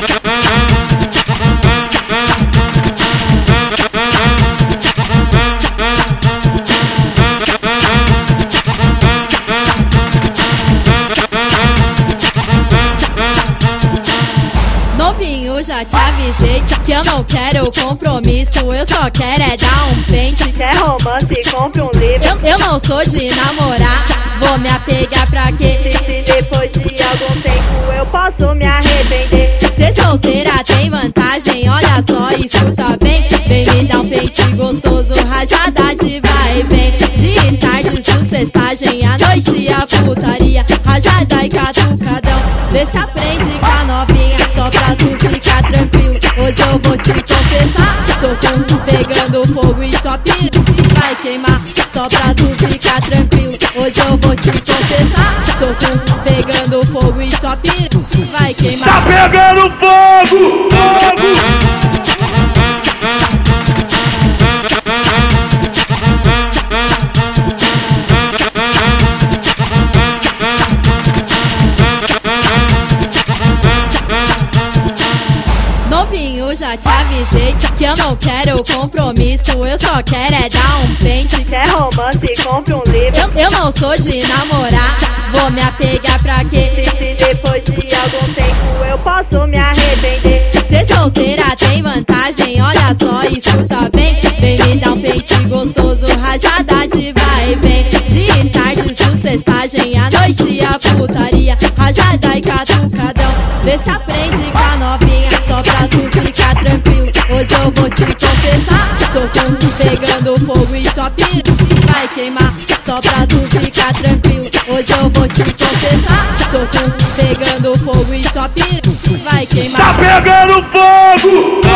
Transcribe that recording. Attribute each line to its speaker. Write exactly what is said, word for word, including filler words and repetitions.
Speaker 1: Novinho, já te avisei que eu não quero compromisso, eu só quero é dar um pente.
Speaker 2: Quer romance, compre um livro.
Speaker 1: Eu, eu não sou de namorar, vou me apegar pra quê?
Speaker 2: Depois de algum tempo eu posso me arrepender.
Speaker 1: Ser solteira tem vantagem, olha só, escuta bem. Vem me dar um pente gostoso, rajada de vai e vem. De tarde, sucessagem, à noite a putaria, rajada e catucadão. Vê se aprende com a novinha, só pra tu ficar tranquilo. Hoje eu vou te confessar, tô com pegando fogo e tua piru vai queimar. Só pra tu ficar tranquilo, hoje eu vou te confessar, tô com pegando fogo e tua piru vai queimar.
Speaker 3: Tá pegando fogo, fogo.
Speaker 1: Novinho, já te avisei que eu não quero compromisso, eu só quero é dar um pente.
Speaker 2: Quer romance, compre um livro.
Speaker 1: Eu, eu não sou de namorar, vou me apegar pra quê?
Speaker 2: Depois de algum tempo eu posso me arrepender.
Speaker 1: Ser solteira tem vantagem, olha só, escuta bem. Vem me dar um pente gostoso, rajada de vai e vem. De tarde, sucessagem, à noite a putaria, rajada e catucadão. Vê se aprende com a novinha, só pra tu ficar tranquilo. Hoje eu vou te confessar, tô com pegando fogo e tua piru vai queimar. Só pra tu ficar tranquilo, hoje eu vou te confessar, tô com pegando fogo e tua piru vai queimar.
Speaker 3: Tá pegando fogo.